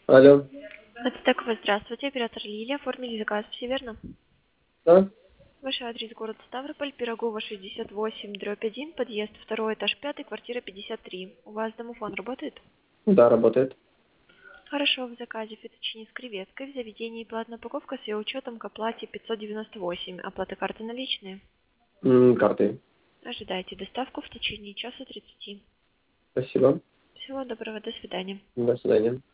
Алло. Ацтекова, здравствуйте, оператор Лилия. Оформили заказ, все верно? Да? Ваш адрес город Ставрополь, Пирогова, 68/1, подъезд, второй этаж, 5, квартира 53. У вас домофон работает? Да, работает. Хорошо, в заказе фетучини с креветкой, в заведении платная упаковка с ее учетом к оплате 598. Оплата карты наличные. Картой. Ожидайте доставку в течение часа 30. Спасибо. Всего доброго, до свидания. До свидания.